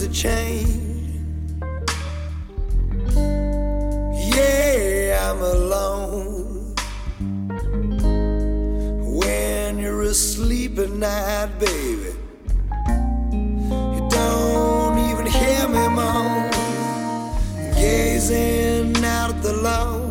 a change. Yeah, I'm alone when you're asleep at night, baby. You don't even hear me moan, gazing out at the lawn.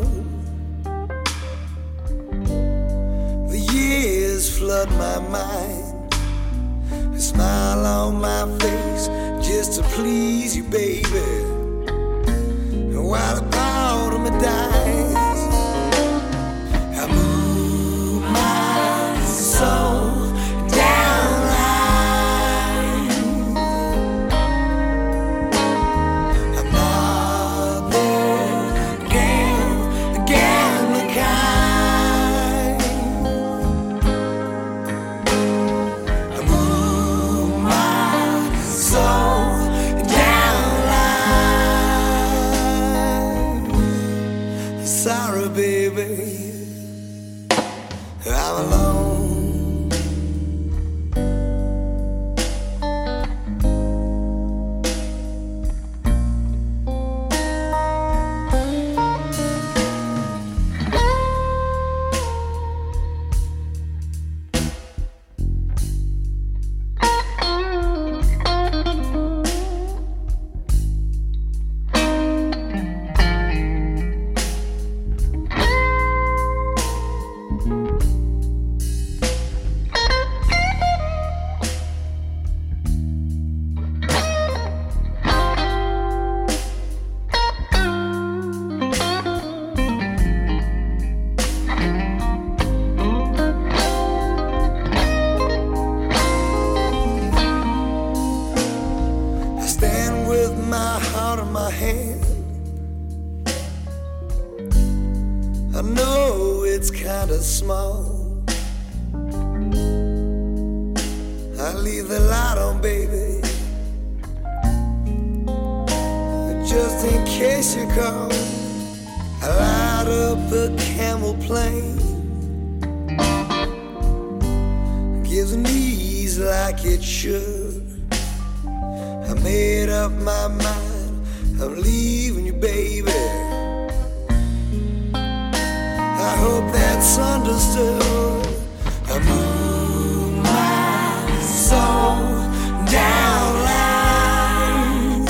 The years flood my mind, a smile on my face just to please you, baby. While the part of me dies, I move my soul down line. I'm not the gambling kind. I move my soul down line. Sorry, baby, I'm alone. My heart in my hand, I know it's kinda small. I leave the light on, baby, just in case you call. I light up the camel plane, gives an ease like it should. I made up my mind, I'm leaving you, baby. I hope that's understood. I move my soul down line.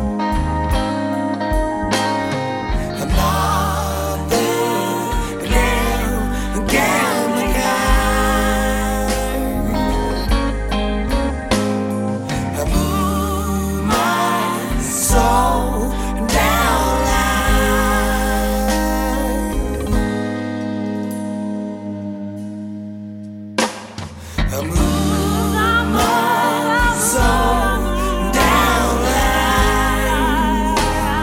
I'm not the gambling kind. I move my soul down line. I move my soul down line.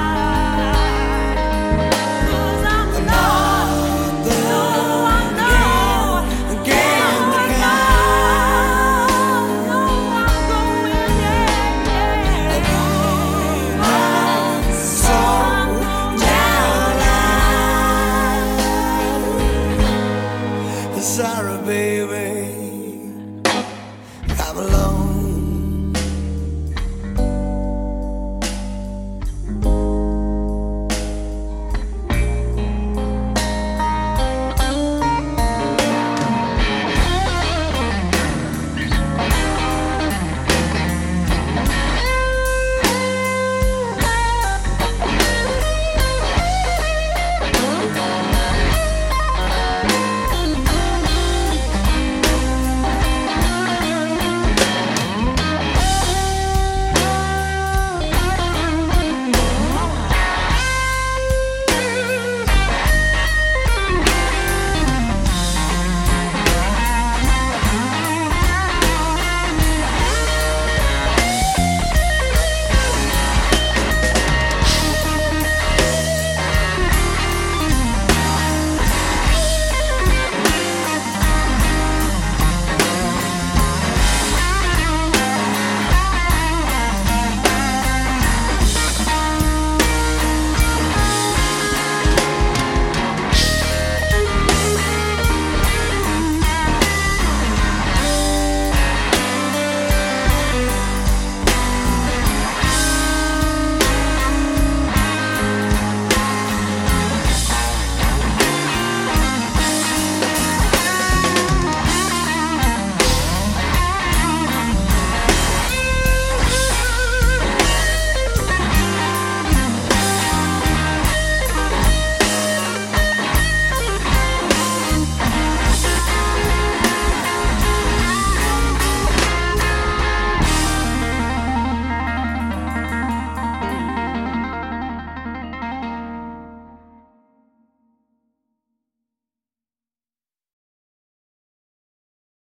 I'm not the gambling kind. I move my soul down line. Sorry, baby.